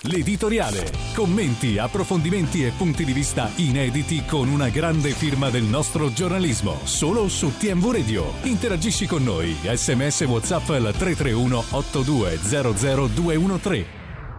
l'editoriale. Commenti, approfondimenti e punti di vista inediti con una grande firma del nostro giornalismo. Solo su TMV Radio. Interagisci con noi. SMS WhatsApp al 331 8200 213.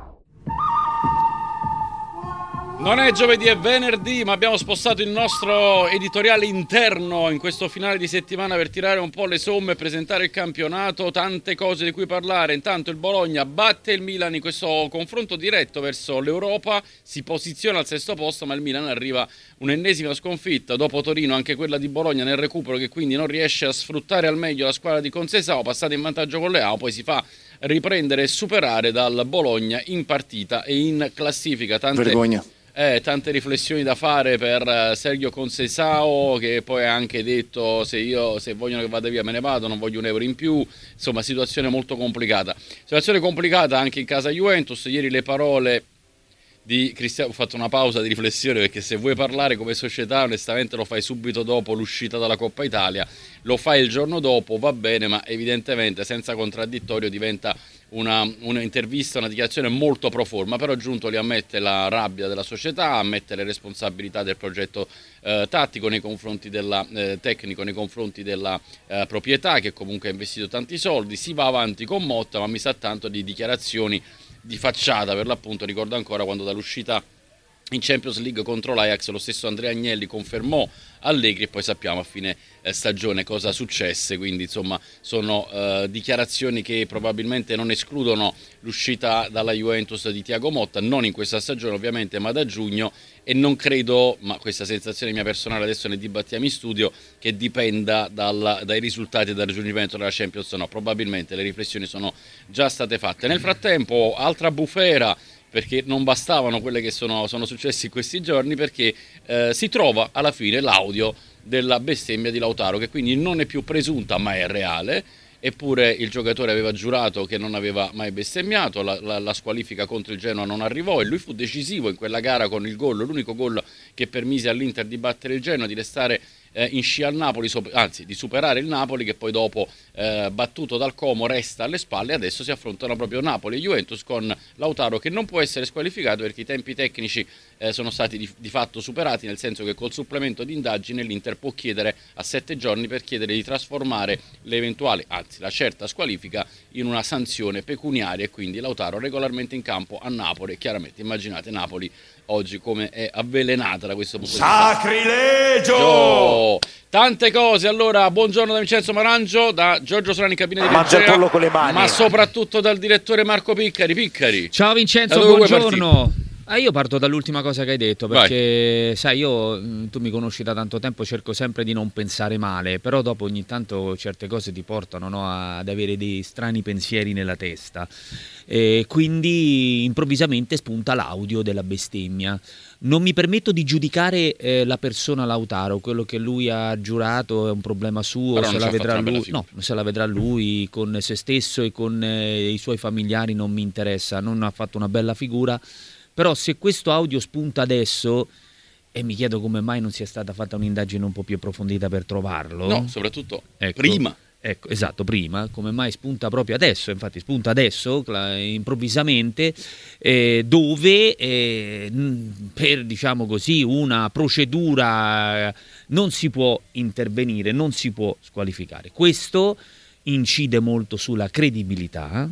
Non è giovedì, è venerdì, ma abbiamo spostato il nostro editoriale interno in questo finale di settimana per tirare un po' le somme, presentare il campionato, tante cose di cui parlare. Intanto il Bologna batte il Milan in questo confronto diretto verso l'Europa, si posiziona al sesto posto, ma il Milan arriva un'ennesima sconfitta dopo Torino, anche quella di Bologna nel recupero, che quindi non riesce a sfruttare al meglio la squadra di Conceição, passata in vantaggio con Leao, poi si fa riprendere e superare dal Bologna in partita e in classifica. Vergogna. Tante riflessioni da fare per Sergio Conceição, che poi ha anche detto se vogliono che vada via me ne vado, non voglio un euro in più. Insomma, situazione molto complicata. Situazione complicata anche in casa Juventus. Ieri le parole di Cristiano, ho fatto una pausa di riflessione perché se vuoi parlare come società onestamente lo fai subito dopo l'uscita dalla Coppa Italia, lo fai il giorno dopo, va bene, ma evidentemente senza contraddittorio diventa una intervista, una dichiarazione molto pro forma. Però Giuntoli ammette la rabbia della società, ammette le responsabilità del progetto tattico nei confronti della tecnico, nei confronti della proprietà, che comunque ha investito tanti soldi. Si va avanti con Motta, ma mi sa tanto di dichiarazioni di facciata, per l'appunto. Ricordo ancora quando dall'uscita in Champions League contro l'Ajax lo stesso Andrea Agnelli confermò Allegri e poi sappiamo a fine stagione cosa successe. Quindi insomma sono dichiarazioni che probabilmente non escludono l'uscita dalla Juventus di Thiago Motta, non in questa stagione ovviamente, ma da giugno. E non credo, ma questa sensazione mia personale, adesso ne dibattiamo in studio, che dipenda dai risultati e dal raggiungimento della Champions. No, probabilmente le riflessioni sono già state fatte. Nel frattempo altra bufera, perché non bastavano quelle che sono successe in questi giorni, perché si trova alla fine l'audio della bestemmia di Lautaro, che quindi non è più presunta ma è reale. Eppure il giocatore aveva giurato che non aveva mai bestemmiato, la squalifica contro il Genoa non arrivò e lui fu decisivo in quella gara con il gol, l'unico gol che permise all'Inter di battere il Genoa, di restare in scia al Napoli, anzi di superare il Napoli, che poi dopo battuto dal Como resta alle spalle. Adesso si affrontano proprio Napoli e Juventus, con Lautaro che non può essere squalificato perché i tempi tecnici sono stati di fatto superati, nel senso che col supplemento di indagine l'Inter può chiedere a 7 giorni per chiedere di trasformare l'eventuale, anzi la certa squalifica in una sanzione pecuniaria, e quindi Lautaro regolarmente in campo a Napoli. E chiaramente immaginate Napoli oggi come è avvelenata da questo punto di vista. Sacrilegio! Tante cose. Allora, buongiorno da Vincenzo Marangio, da Giorgio Solani in cabina di Mangia il regia, pollo con le mani. ma soprattutto dal direttore Marco Piccari. Ciao Vincenzo, buongiorno. Io parto dall'ultima cosa che hai detto, perché sai, tu mi conosci da tanto tempo, cerco sempre di non pensare male, però dopo ogni tanto certe cose ti portano, no, ad avere dei strani pensieri nella testa, e quindi improvvisamente spunta l'audio della bestemmia. Non mi permetto di giudicare la persona Lautaro, quello che lui ha giurato è un problema suo, se la vedrà lui, se la vedrà lui con se stesso e con i suoi familiari non mi interessa, non ha fatto una bella figura. Però se questo audio spunta adesso, e mi chiedo come mai non sia stata fatta un'indagine un po' più approfondita per trovarlo. No, soprattutto prima. Ecco, esatto, prima. Come mai spunta proprio adesso? Infatti spunta adesso, improvvisamente, dove per, diciamo così, una procedura non si può intervenire, non si può squalificare. Questo incide molto sulla credibilità.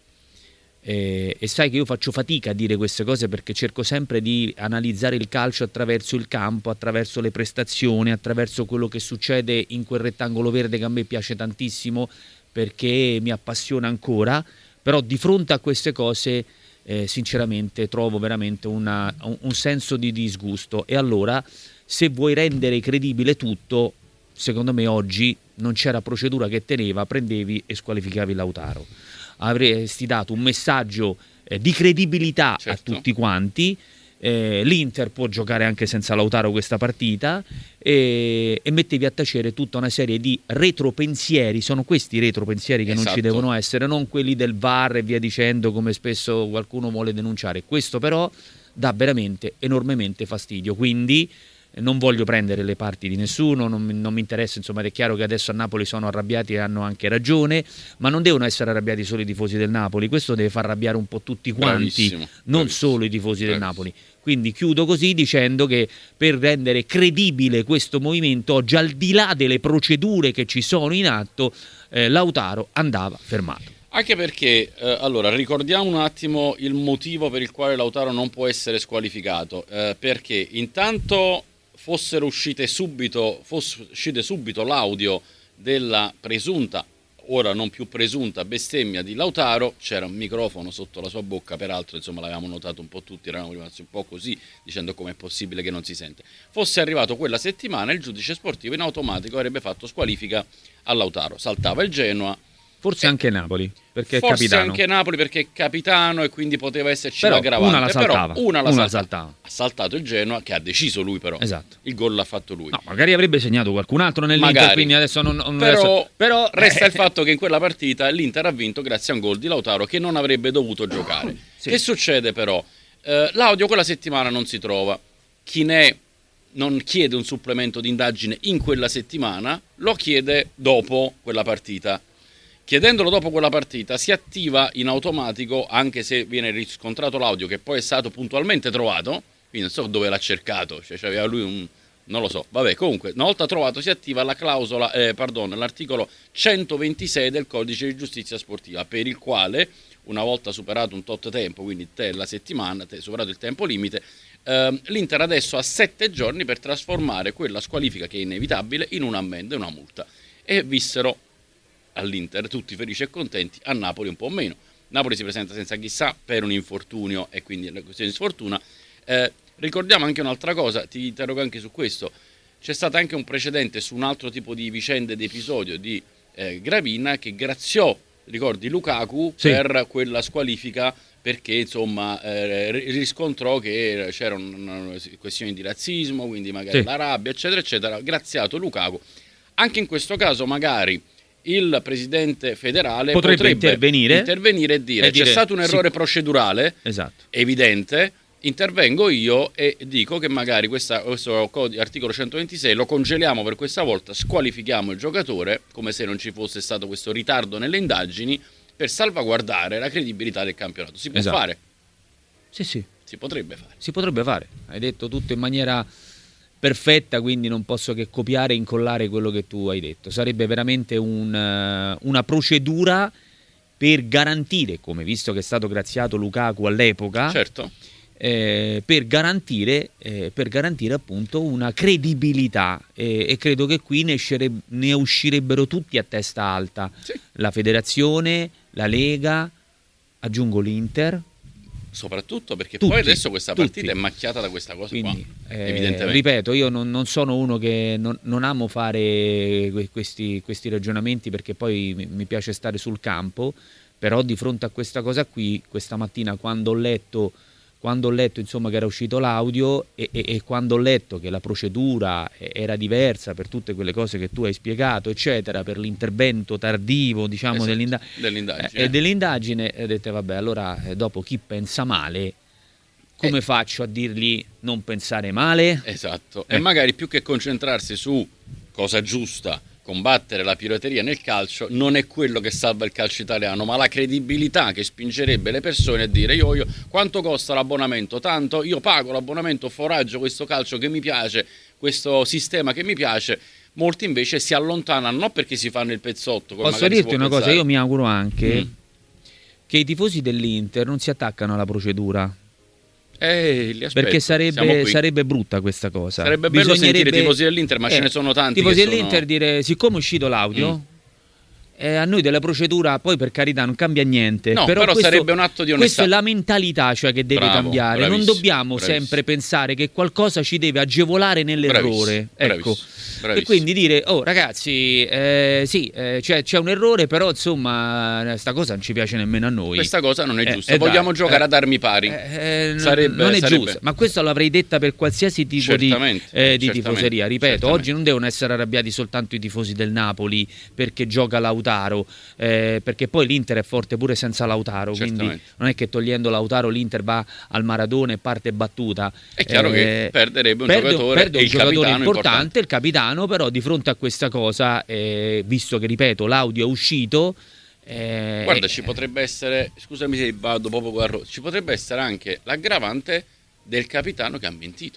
E sai che io faccio fatica a dire queste cose perché cerco sempre di analizzare il calcio attraverso il campo, attraverso le prestazioni, attraverso quello che succede in quel rettangolo verde che a me piace tantissimo perché mi appassiona ancora. Però di fronte a queste cose sinceramente trovo veramente un senso di disgusto. E allora, se vuoi rendere credibile tutto, secondo me oggi non c'era procedura che teneva, prendevi e squalificavi Lautaro. Avresti dato un messaggio di credibilità, certo, a tutti quanti. L'Inter può giocare anche senza Lautaro questa partita, e mettevi a tacere tutta una serie di retropensieri. Sono questi retropensieri che, esatto, non ci devono essere, non quelli del VAR e via dicendo, come spesso qualcuno vuole denunciare. Questo però dà veramente enormemente fastidio, quindi non voglio prendere le parti di nessuno, non mi interessa, insomma, è chiaro che adesso a Napoli sono arrabbiati e hanno anche ragione, ma non devono essere arrabbiati solo i tifosi del Napoli, questo deve far arrabbiare un po' tutti quanti, non solo i tifosi del Napoli. Quindi chiudo così dicendo che per rendere credibile questo movimento oggi, al di là delle procedure che ci sono in atto, Lautaro andava fermato. Anche perché, allora, ricordiamo un attimo il motivo per il quale Lautaro non può essere squalificato, perché intanto fosse uscito subito l'audio della presunta, ora non più presunta, bestemmia di Lautaro, c'era un microfono sotto la sua bocca, peraltro insomma l'avevamo notato un po' tutti, eravamo rimasti un po' così, dicendo com'è possibile che non si sente. Fosse arrivato quella settimana, il giudice sportivo in automatico avrebbe fatto squalifica a Lautaro, saltava il Genoa. Forse anche Napoli, perché è forse capitano. Anche Napoli perché è capitano e quindi poteva esserci però l'aggravante. Una la saltava. Però una la saltava. Ha saltato il Genoa, che ha deciso lui però. Esatto. Il gol l'ha fatto lui. No, magari avrebbe segnato qualcun altro nell'Inter, quindi adesso non però resta il fatto che in quella partita l'Inter ha vinto grazie a un gol di Lautaro che non avrebbe dovuto giocare. Sì. Che succede però? L'audio quella settimana non si trova. Chinè non chiede un supplemento di indagine in quella settimana, lo chiede dopo quella partita. Chiedendolo dopo quella partita si attiva in automatico, anche se viene riscontrato l'audio che poi è stato puntualmente trovato, quindi non so dove l'ha cercato, cioè aveva lui non lo so, vabbè, comunque una volta trovato si attiva la clausola, l'articolo 126 del codice di giustizia sportiva, per il quale una volta superato un tot tempo, quindi la settimana, superato il tempo limite, l'Inter adesso ha 7 giorni per trasformare quella squalifica che è inevitabile in un'ammenda e una multa, e vissero all'Inter tutti felici e contenti, a Napoli un po' meno. Napoli si presenta senza chissà per un infortunio e quindi è una questione di sfortuna. Ricordiamo anche un'altra cosa, ti interrogo anche su questo, c'è stato anche un precedente su un altro tipo di vicende, di episodio di Gravina che graziò, ricordi, Lukaku per quella squalifica perché insomma riscontrò che c'erano questioni di razzismo, quindi magari la rabbia eccetera eccetera, graziato Lukaku. Anche in questo caso magari il presidente federale potrebbe intervenire e dire c'è stato un errore procedurale evidente, intervengo io e dico che magari questo articolo 126 lo congeliamo per questa volta, squalifichiamo il giocatore come se non ci fosse stato questo ritardo nelle indagini, per salvaguardare la credibilità del campionato. Si può fare? Sì. Si potrebbe fare. Si potrebbe fare. Hai detto tutto in maniera perfetta, quindi non posso che copiare e incollare quello che tu hai detto. Sarebbe veramente una procedura per garantire, come visto che è stato graziato Lukaku all'epoca, per garantire appunto una credibilità, e credo che qui ne uscirebbero tutti a testa alta, la federazione, la Lega, aggiungo l'Inter. Soprattutto perché poi adesso questa partita è macchiata da questa cosa. Quindi, qua, evidentemente. Ripeto, io non sono uno che non amo fare questi ragionamenti, perché poi mi piace stare sul campo, però di fronte a questa cosa qui, questa mattina quando ho letto insomma che era uscito l'audio e quando ho letto che la procedura era diversa per tutte quelle cose che tu hai spiegato eccetera, per l'intervento tardivo diciamo dell'indagine, ho detto vabbè, allora dopo chi pensa male come faccio a dirgli non pensare male? E magari più che concentrarsi su cosa giusta, combattere la pirateria nel calcio, non è quello che salva il calcio italiano, ma la credibilità che spingerebbe le persone a dire io quanto costa l'abbonamento? Tanto, io pago l'abbonamento, foraggio questo calcio che mi piace, questo sistema che mi piace. Molti invece si allontanano non perché si fanno il pezzotto. Posso dirti una cosa, io mi auguro anche che i tifosi dell'Inter non si attaccano alla procedura. Perché sarebbe brutta questa cosa. Sarebbe bello sentire i tifosi dell'Inter, ma ce ne sono tanti. Tifosi dell'Inter dire, siccome è uscito l'audio, a noi della procedura poi per carità non cambia niente. No, però sarebbe un atto di onestà. Questa è la mentalità, cioè, che deve cambiare. Non dobbiamo sempre pensare che qualcosa ci deve agevolare nell'errore. Ecco. E quindi dire, ragazzi, c'è un errore, però insomma sta cosa non ci piace nemmeno a noi. Questa cosa non è giusta. Vogliamo giocare ad armi pari. Non è giusto, ma questo l'avrei detta per qualsiasi tipo di tifoseria. Ripeto, oggi non devono essere arrabbiati soltanto i tifosi del Napoli perché gioca Lautaro Lautaro, perché poi l'Inter è forte pure senza Lautaro, quindi non è che togliendo Lautaro l'Inter va al Maradona e parte battuta. È chiaro che perderebbe un giocatore importante, il capitano, però di fronte a questa cosa, visto che, ripeto, l'audio è uscito, guarda, ci potrebbe essere, scusami se vado proprio guardo, ci potrebbe essere anche l'aggravante del capitano che ha mentito,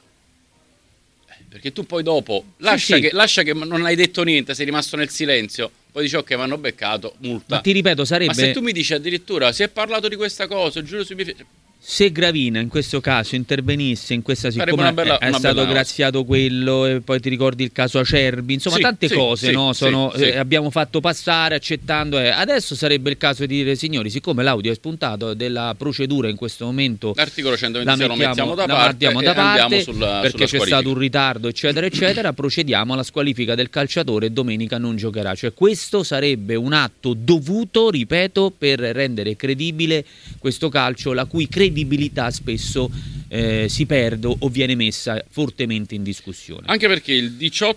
perché tu poi dopo lascia che non hai detto niente, sei rimasto nel silenzio, poi dici ok, mi hanno beccato, multa. Ma ti ripeto, sarebbe... Ma se tu mi dici addirittura si è parlato di questa cosa, giuro sui miei figli... Se Gravina in questo caso intervenisse in questa, siccome è stato graziato quello, e poi ti ricordi il caso Acerbi, insomma tante cose, no? Abbiamo fatto passare accettando, adesso sarebbe il caso di dire: signori, siccome l'audio è spuntato della procedura in questo momento, l'articolo 126 lo mettiamo da parte, andiamo perché c'è stato un ritardo eccetera eccetera, procediamo alla squalifica del calciatore e domenica non giocherà. Cioè questo sarebbe un atto dovuto, ripeto, per rendere credibile questo calcio, la cui credibilità spesso si perde o viene messa fortemente in discussione. Anche perché il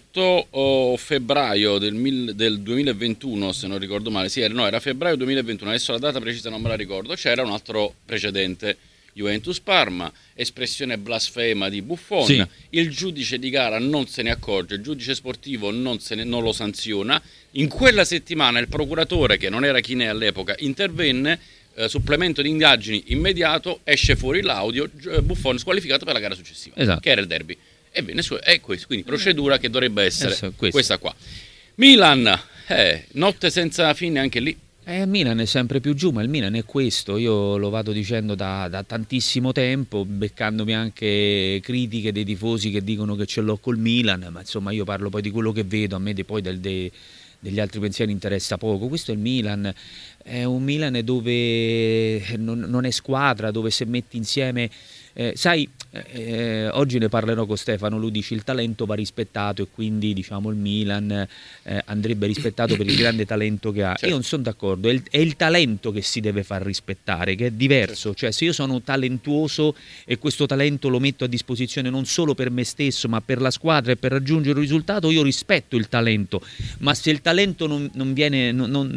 18 febbraio del 2021, se non ricordo male, era febbraio 2021, adesso la data precisa non me la ricordo, c'era un altro precedente, Juventus-Parma, espressione blasfema di Buffon, il giudice di gara non se ne accorge, il giudice sportivo non lo sanziona, in quella settimana il procuratore, che non era chi ne è all'epoca, intervenne, supplemento di indagini immediato, esce fuori l'audio, Buffon squalificato per la gara successiva, che era il derby, e bene, è questo, quindi procedura che dovrebbe essere questa qua. Milan, notte senza fine anche lì. Milan è sempre più giù, ma il Milan è questo, io lo vado dicendo da tantissimo tempo, beccandomi anche critiche dei tifosi che dicono che ce l'ho col Milan, ma insomma io parlo poi di quello che vedo, a me poi degli altri pensieri interessa poco. Questo è il Milan, è un Milan dove non è squadra, dove se metti insieme, oggi ne parlerò con Stefano, lui dice il talento va rispettato e quindi diciamo il Milan andrebbe rispettato per il grande talento che ha. Io non sono d'accordo, è il talento che si deve far rispettare, che è diverso, cioè se io sono talentuoso e questo talento lo metto a disposizione non solo per me stesso ma per la squadra e per raggiungere un risultato, io rispetto il talento, ma se il talento non viene,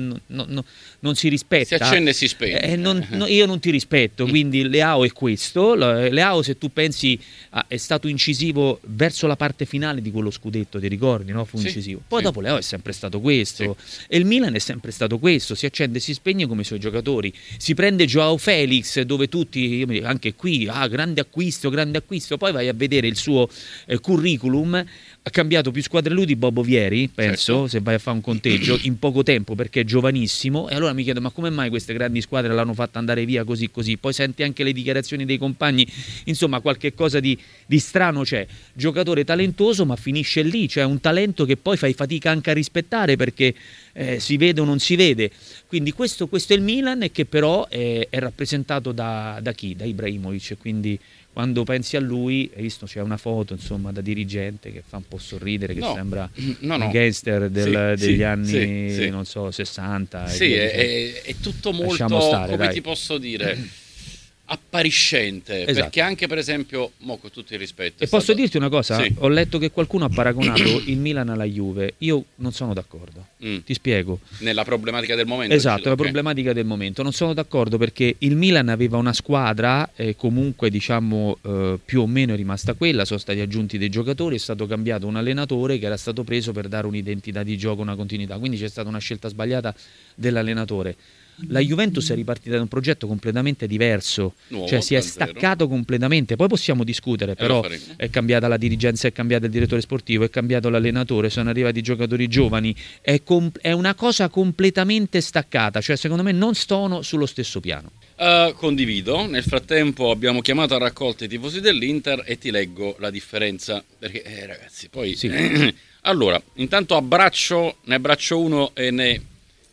non si rispetta, si accende e si spegne, io non ti rispetto, quindi Leao è questo. Leao, se tu pensi, è stato incisivo verso la parte finale di quello scudetto, ti ricordi, no? Fu incisivo. Poi dopo Leao è sempre stato questo, e il Milan è sempre stato questo, si accende e si spegne come i suoi giocatori. Si prende Joao Felix, dove tutti, anche qui, grande acquisto, poi vai a vedere il suo curriculum, ha cambiato più squadre lui di Bobo Vieri, penso, se vai a fare un conteggio, in poco tempo, perché è giovanissimo, e allora mi chiedo, ma come mai queste grandi squadre l'hanno fatta andare via così? Poi senti anche le dichiarazioni dei compagni, insomma qualche cosa di strano c'è. Giocatore talentuoso ma finisce lì, cioè un talento che poi fai fatica anche a rispettare perché si vede o non si vede. Quindi questo è il Milan, e che però è rappresentato da chi? Da Ibrahimovic, quindi quando pensi a lui, hai visto, c'è una foto insomma da dirigente che fa un po' sorridere, che sembra un gangster degli anni non so 60. È tutto molto ti posso dire, appariscente, perché anche per esempio, con tutto il rispetto, posso dirti una cosa? Ho letto che qualcuno ha paragonato il Milan alla Juve, io non sono d'accordo, ti spiego. Nella problematica del momento, la problematica del momento non sono d'accordo, perché il Milan aveva una squadra, comunque diciamo più o meno è rimasta quella, sono stati aggiunti dei giocatori, è stato cambiato un allenatore che era stato preso per dare un'identità di gioco, una continuità, quindi c'è stata una scelta sbagliata dell'allenatore. La Juventus è ripartita da un progetto completamente diverso, cioè si è staccato completamente. Poi possiamo discutere, però è cambiata la dirigenza, è cambiato il direttore sportivo, è cambiato l'allenatore, sono arrivati giocatori giovani, è una cosa completamente staccata, cioè secondo me non sono sullo stesso piano. Condivido. Nel frattempo abbiamo chiamato a raccolta i tifosi dell'Inter e ti leggo la differenza, perché ragazzi poi allora intanto ne abbraccio uno e ne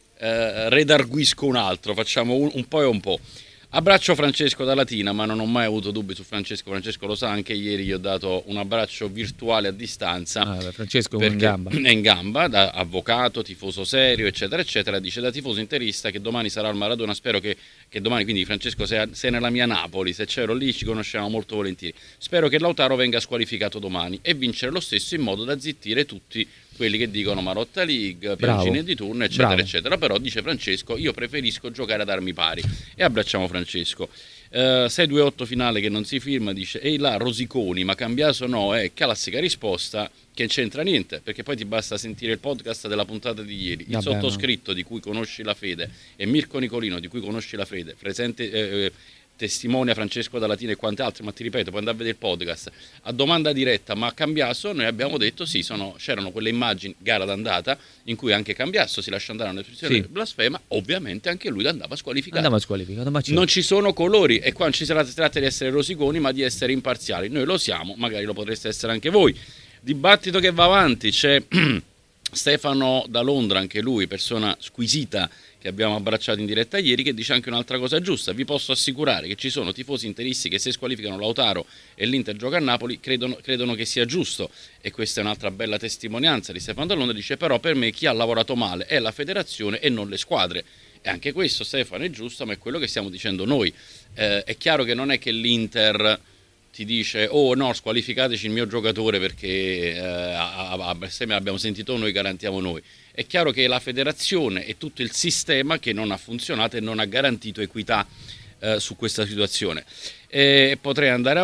redarguisco un altro, facciamo un po' e un po'. Abbraccio Francesco da Latina, ma non ho mai avuto dubbi su Francesco lo sa, anche ieri gli ho dato un abbraccio virtuale a distanza. Francesco è in gamba, da avvocato, tifoso serio, eccetera eccetera, dice da tifoso interista che domani sarà al Maradona, spero che domani, quindi Francesco sei nella mia Napoli, se c'ero lì ci conosciamo molto volentieri, spero che Lautaro venga squalificato domani e vincere lo stesso in modo da zittire tutti quelli che dicono Marotta League, Bravo. Piangine di turno, eccetera, Bravo. eccetera. Però dice Francesco, io preferisco giocare ad armi pari. E abbracciamo Francesco. 628 finale che non si firma, dice ehi là Rosiconi, ma Cambiaso no, è classica risposta che non c'entra niente, perché poi ti basta sentire il podcast della puntata di ieri. Il Vabbè, sottoscritto di cui conosci la fede e Mirko Nicolino di cui conosci la fede, presente testimonia Francesco Dalatini e quante altre, ma ti ripeto, puoi andare a vedere il podcast. A domanda diretta, ma Cambiaso, noi abbiamo detto sì, c'erano quelle immagini, gara d'andata, in cui anche Cambiaso si lascia andare a un'espressione blasfema, ovviamente anche lui andava squalificato. Andava squalificato, ma certo. Non ci sono colori e qua non ci si tratta di essere rosiconi, ma di essere imparziali. Noi lo siamo, magari lo potreste essere anche voi. Dibattito che va avanti, c'è Stefano da Londra, anche lui, persona squisita, che abbiamo abbracciato in diretta ieri, che dice anche un'altra cosa giusta. Vi posso assicurare che ci sono tifosi interisti che se squalificano Lautaro e l'Inter gioca a Napoli credono che sia giusto, e questa è un'altra bella testimonianza di Stefano da Londra. Dice però per me chi ha lavorato male è la federazione e non le squadre, e anche questo Stefano è giusto, ma è quello che stiamo dicendo noi. È chiaro che non è che l'Inter ti dice oh no, squalificateci il mio giocatore perché abbiamo sentito noi, garantiamo noi. È chiaro che la federazione e tutto il sistema che non ha funzionato e non ha garantito equità su questa situazione. Potrei andare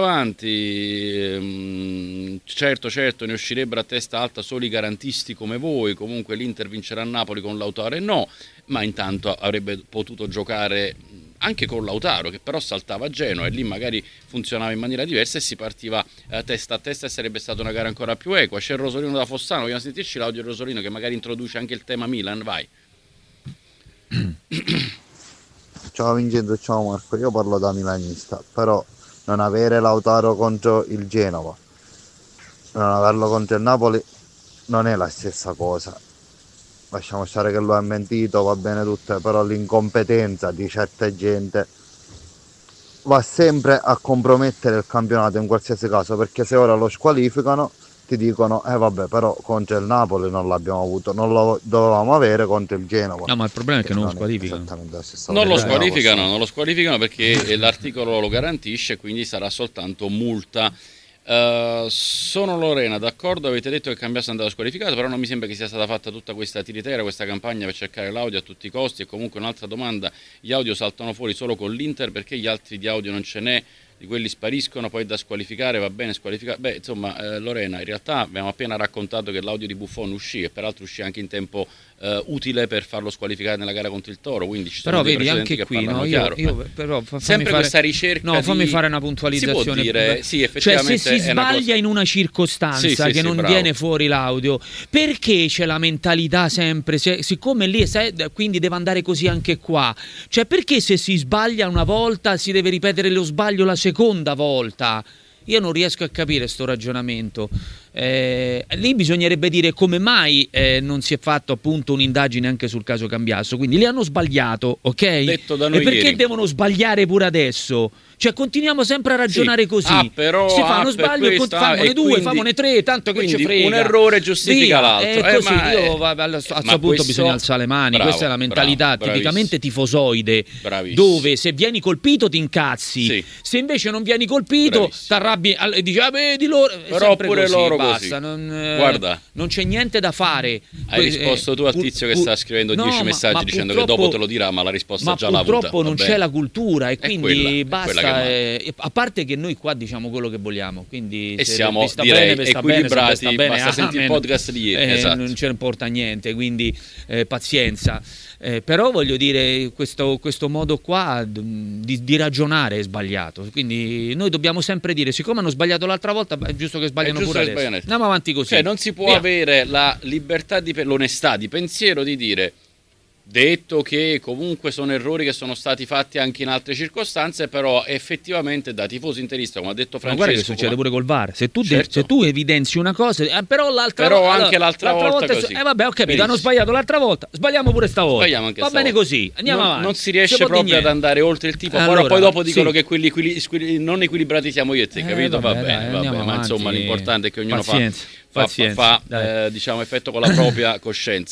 avanti. Certo, ne uscirebbero a testa alta solo i garantisti come voi. Comunque l'Inter vincerà a Napoli con Lautaro e no, ma intanto avrebbe potuto giocare anche con Lautaro, che però saltava a Genoa e lì magari funzionava in maniera diversa e si partiva testa a testa e sarebbe stata una gara ancora più equa. C'è il Rosolino da Fossano, vogliamo sentirci l'audio del Rosolino che magari introduce anche il tema Milan, vai. Ciao Vincenzo, ciao Marco, io parlo da milanista, però non avere Lautaro contro il Genova, non averlo contro il Napoli non è la stessa cosa. Lasciamo stare che lui ha mentito, va bene tutto, però l'incompetenza di certa gente va sempre a compromettere il campionato in qualsiasi caso, perché se ora lo squalificano ti dicono vabbè, però contro il Napoli non l'abbiamo avuto, non lo dovevamo avere contro il Genova. No, ma il problema è che non lo squalificano. Non lo squalificano perché l'articolo lo garantisce, quindi sarà soltanto multa. Sono Lorena, d'accordo, avete detto che Cambiaso è andato squalificato, però non mi sembra che sia stata fatta tutta questa tiritera, questa campagna per cercare l'audio a tutti i costi. E comunque un'altra domanda, gli audio saltano fuori solo con l'Inter, perché gli altri di audio non ce n'è, di quelli spariscono, poi da squalificare va bene squalificare. Beh, insomma, Lorena, in realtà abbiamo appena raccontato che l'audio di Buffon uscì e peraltro uscì anche in tempo utile per farlo squalificare nella gara contro il Toro, quindi ci sono però dei vedi anche che qui parlano no, chiaro. io però sempre fare, questa ricerca fammi fare una puntualizzazione. Si può dire, sì, cioè effettivamente se si sbaglia in una circostanza che non bravo. Viene fuori l'audio, perché c'è la mentalità sempre siccome lì quindi deve andare così anche qua, cioè perché se si sbaglia una volta si deve ripetere lo sbaglio la seconda volta? Io non riesco a capire sto ragionamento. Lì bisognerebbe dire come mai non si è fatto appunto un'indagine anche sul caso Cambiaso. Quindi li hanno sbagliato, ok? Detto da noi e perché ieri. Devono sbagliare pure adesso? Cioè continuiamo sempre a ragionare così. Però, si fa uno sbaglio, famone due, quindi, famone tre, tanto che ci frega. Un errore giustifica l'altro. Così, a questo punto bisogna alzare le mani. Bravo, questa è la mentalità tipicamente tifosoide, bravissimo. dove se vieni colpito ti incazzi, se invece non vieni colpito t'arrabbi e dici vedi loro. Però pure così, loro basta, così. Guarda, non c'è niente da fare. Hai risposto tu al tizio che sta scrivendo 10 messaggi dicendo che dopo te lo dirà, ma la risposta già l'ha avuta. Purtroppo non c'è la cultura e quindi basta. A parte che noi qua diciamo quello che vogliamo, quindi e siamo direi equilibrati, basta sentire il podcast di ieri, esatto. Non ce ne importa niente, quindi pazienza. Però voglio dire, questo modo qua di ragionare è sbagliato, quindi noi dobbiamo sempre dire, siccome hanno sbagliato l'altra volta è giusto che sbagliano pure adesso. Andiamo avanti così. Cioè non si può avere la libertà l'onestà di pensiero di dire, detto che comunque sono errori che sono stati fatti anche in altre circostanze, però effettivamente da tifoso interista, come ha detto Francesco, ma guarda che succede pure col VAR, se tu evidenzi una cosa però l'altra volta così. Vabbè, ho capito, hanno sbagliato l'altra volta, sbagliamo pure stavolta, va bene così, andiamo avanti. Non si riesce proprio ad andare oltre il tipo, allora, poi dopo dicono che quelli non equilibrati siamo io e te, capito? Vabbè, ma insomma l'importante è che ognuno fa diciamo effetto con la propria coscienza.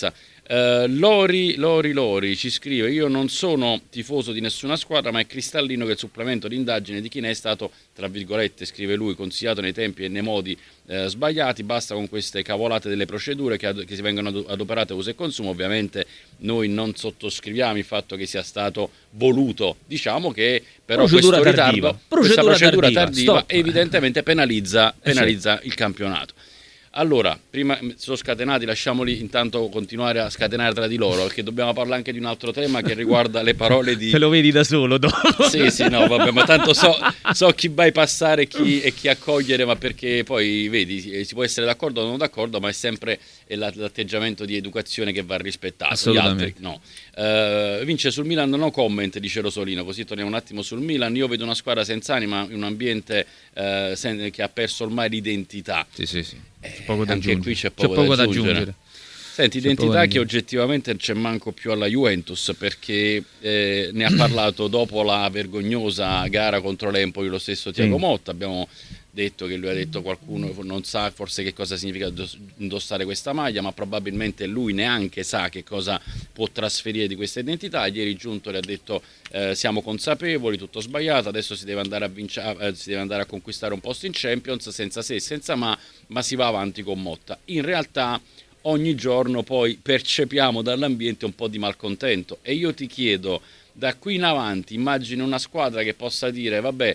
Lori ci scrive: io non sono tifoso di nessuna squadra, ma è cristallino che il supplemento di indagine di chi ne è stato, tra virgolette, scrive lui, consigliato nei tempi e nei modi sbagliati. Basta con queste cavolate delle procedure che si vengono adoperate a uso e consumo. Ovviamente noi non sottoscriviamo il fatto che sia stato voluto, diciamo che però procedura questo tardiva. ritardo, questa procedura tardiva Stop. evidentemente penalizza Certo. il campionato. Allora, prima sono scatenati, lasciamoli intanto continuare a scatenare tra di loro, perché dobbiamo parlare anche di un altro tema che riguarda le parole di... Te lo vedi da solo dopo. Sì, no, vabbè, ma tanto so chi bypassare e chi accogliere, ma perché poi, vedi, si può essere d'accordo o non d'accordo, ma è sempre l'atteggiamento di educazione che va rispettato. Assolutamente. Gli altri no. Vince sul Milan, no comment, dice Rosolino, così torniamo un attimo sul Milan. Io vedo una squadra senza anima, in un ambiente che ha perso ormai l'identità. Sì. C'è poco da Anche aggiungere. qui c'è poco da aggiungere. Senti, C'è identità poco che oggettivamente non c'è manco più alla Juventus, perché ne ha parlato dopo la vergognosa gara contro l'Empoli lo stesso Thiago Motta. Abbiamo detto che lui ha detto qualcuno non sa forse che cosa significa indossare questa maglia, ma probabilmente lui neanche sa che cosa può trasferire di questa identità. Ieri Giuntoli ha detto siamo consapevoli, tutto sbagliato, adesso si deve andare a conquistare un posto in Champions senza se e senza ma si va avanti con Motta. In realtà ogni giorno poi percepiamo dall'ambiente un po' di malcontento e io ti chiedo, da qui in avanti immagini una squadra che possa dire vabbè,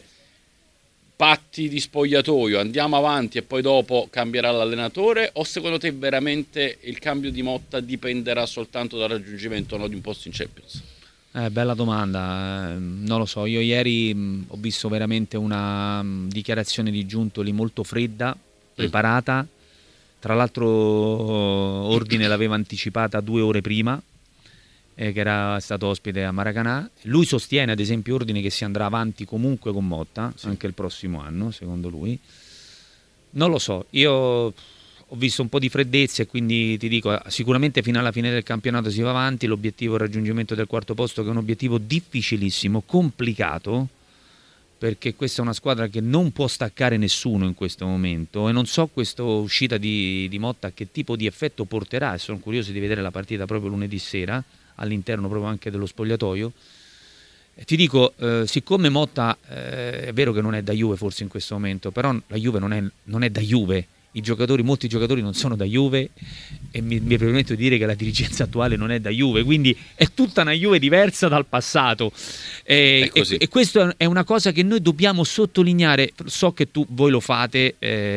patti di spogliatoio, andiamo avanti e poi dopo cambierà l'allenatore, o secondo te veramente il cambio di Motta dipenderà soltanto dal raggiungimento di un posto in Champions? Bella domanda, non lo so, io ieri ho visto veramente una dichiarazione di Giuntoli molto fredda, preparata, tra l'altro Ordine l'aveva anticipata 2 ore prima, che era stato ospite a Maracanã. Lui sostiene ad esempio Ordine che si andrà avanti comunque con Motta, anche il prossimo anno, secondo lui. Non lo so, io ho visto un po' di freddezza e quindi ti dico, sicuramente fino alla fine del campionato si va avanti, l'obiettivo è il raggiungimento del 4º posto, che è un obiettivo difficilissimo, complicato, perché questa è una squadra che non può staccare nessuno in questo momento e non so questa uscita di Motta che tipo di effetto porterà, e sono curioso di vedere la partita proprio lunedì sera all'interno proprio anche dello spogliatoio. Ti dico, siccome Motta è vero che non è da Juve forse in questo momento, però la Juve non è da Juve, molti giocatori non sono da Juve e mi permetto di dire che la dirigenza attuale non è da Juve, quindi è tutta una Juve diversa dal passato e questo è una cosa che noi dobbiamo sottolineare. So che voi lo fate,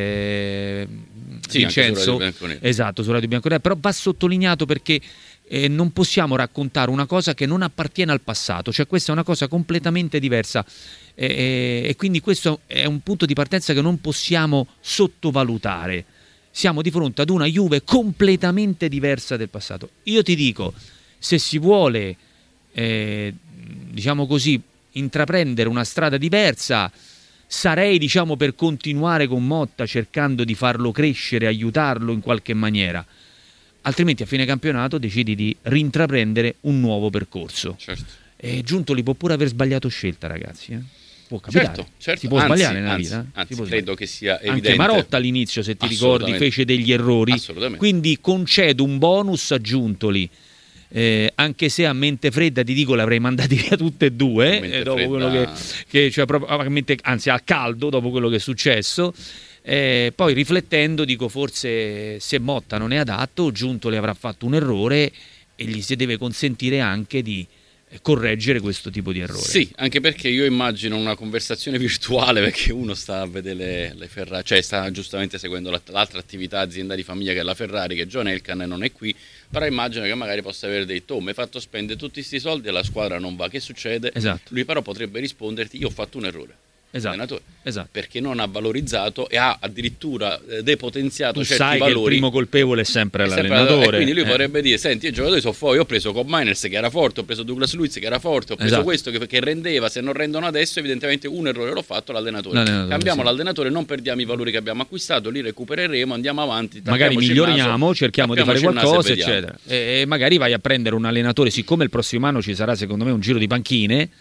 Vincenzo, esatto, su Radio Bianconera, però va sottolineato perché non possiamo raccontare una cosa che non appartiene al passato, cioè questa è una cosa completamente diversa e quindi questo è un punto di partenza che non possiamo sottovalutare. Siamo di fronte ad una Juve completamente diversa del passato. Io ti dico, se si vuole diciamo così intraprendere una strada diversa, sarei per continuare con Motta cercando di farlo crescere, aiutarlo in qualche maniera. Altrimenti a fine campionato decidi di rintraprendere un nuovo percorso. Certo. Giuntoli può pure aver sbagliato scelta, ragazzi. Può capitare. Certo. Si può sbagliare nella vita. Credo che sia evidente. Anche Marotta all'inizio, se ti ricordi, fece degli errori. Quindi concedo un bonus a Giuntoli. Anche se a mente fredda ti dico l'avrei mandati via tutte e due dopo quello che cioè proprio anzi a caldo dopo quello che è successo. Poi riflettendo dico forse se Motta non è adatto, Giuntoli avrà fatto un errore e gli si deve consentire anche di correggere questo tipo di errore. Sì, anche perché io immagino una conversazione virtuale, perché uno sta a vedere le Ferrari, cioè sta giustamente seguendo l'altra attività azienda di famiglia che è la Ferrari, che John Elkann non è qui, però immagino che magari possa aver detto mi hai fatto spendere tutti questi soldi e la squadra non va, che succede? Esatto. Lui però potrebbe risponderti io ho fatto un errore. Esatto. Perché non ha valorizzato e ha addirittura depotenziato tu certi sai valori. Che il primo colpevole è sempre l'allenatore. E quindi lui potrebbe dire senti, i giocatori sono fuori, io ho preso Cobb Miners che era forte, ho preso Douglas Luiz che era forte, ho preso questo che rendeva, se non rendono adesso evidentemente un errore l'ho fatto l'allenatore. Cambiamo l'allenatore, non perdiamo i valori che abbiamo acquistato, li recupereremo, andiamo avanti, magari miglioriamo, cerchiamo di fare qualcosa eccetera e magari vai a prendere un allenatore, siccome il prossimo anno ci sarà secondo me un giro di panchine.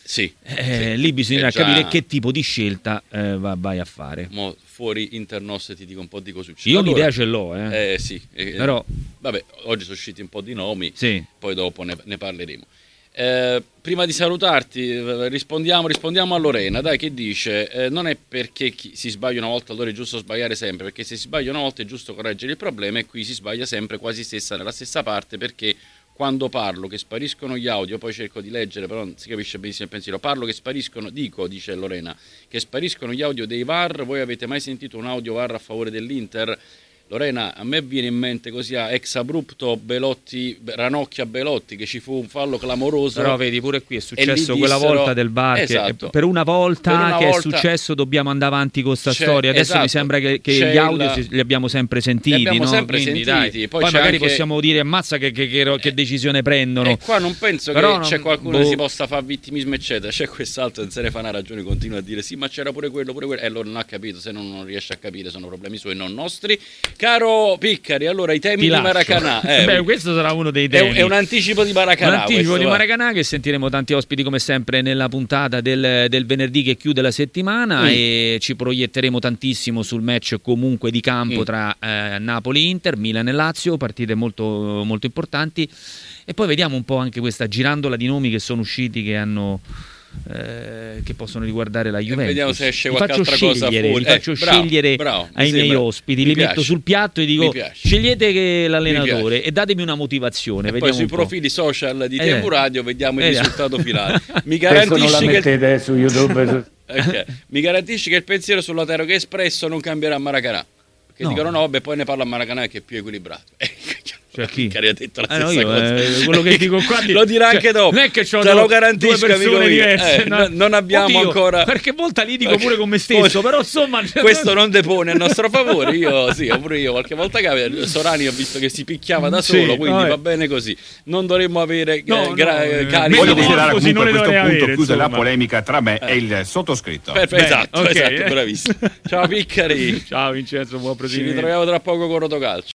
Sì, lì bisognerà già... capire che tipo di scelta vai a fare. Fuori internos ti dico un po' di cose succede. Io l'idea ce l'ho, sì. Però vabbè, oggi sono usciti un po' di nomi, sì. Poi dopo ne parleremo. Prima di salutarti rispondiamo a Lorena, dai, che dice non è perché si sbaglia una volta allora è giusto sbagliare sempre, perché se si sbaglia una volta è giusto correggere il problema, e qui si sbaglia sempre quasi nella stessa parte, perché quando parlo che spariscono gli audio, poi cerco di leggere però non si capisce benissimo il pensiero, parlo che spariscono, dice Lorena, che spariscono gli audio dei VAR. Voi avete mai sentito un audio VAR a favore dell'Inter? Lorena, a me viene in mente così ex abrupto Ranocchia Belotti, che ci fu un fallo clamoroso. Però vedi, pure qui è successo quella volta del VAR, esatto. Per una volta è successo dobbiamo andare avanti con sta storia. Adesso mi sembra che gli audio li abbiamo sempre sentiti. Li abbiamo sempre Quindi, sentiti. Poi magari possiamo dire ammazza che decisione prendono. E qua non penso che c'è qualcuno che si possa fare vittimismo eccetera. C'è quest'altro non se ne fa una ragione, continua a dire sì ma c'era pure quello. E allora non ha capito, se non riesce a capire sono problemi suoi, non nostri. Caro Piccari, allora i temi di Maracanã. Questo sarà uno dei temi. È un anticipo di Maracanã. Un anticipo di Maracanã, che sentiremo tanti ospiti come sempre nella puntata del venerdì che chiude la settimana, e ci proietteremo tantissimo sul match comunque di campo tra Napoli-Inter, Milan e Lazio, partite molto, molto importanti. E poi vediamo un po' anche questa girandola di nomi che sono usciti, che hanno... che possono riguardare la Juventus. Vediamo se esce qualche altra cosa fuori. Li faccio scegliere ai miei ospiti, li metto sul piatto e dico scegliete l'allenatore e datemi una motivazione. E poi sui profili social di TV Radio vediamo il risultato finale. Mi garantisci che su YouTube. Okay. Mi garantisci che il pensiero sull'Otero che è espresso non cambierà a Maracanã? Che dicono no, vabbè, poi ne parla a Maracanã che è più equilibrato. Cioè chi? Ha detto la stessa cosa. Quello che dico qua lo dirà anche dopo. Non è che te lo garantisco, amico diverse, non abbiamo ancora. Qualche volta li dico pure con me stesso, però insomma questo non depone a nostro favore. Pure io qualche volta Sorani ho visto che si picchiava da solo, quindi va bene così. Non dovremmo avere carichi. Voglio considerare comunque a questo punto chiusa la polemica tra me e il sottoscritto. Esatto, bravissimo. Ciao Piccari. Ciao Vincenzo, buon proseguimento. Ci ritroviamo tra poco con Rotocalcio.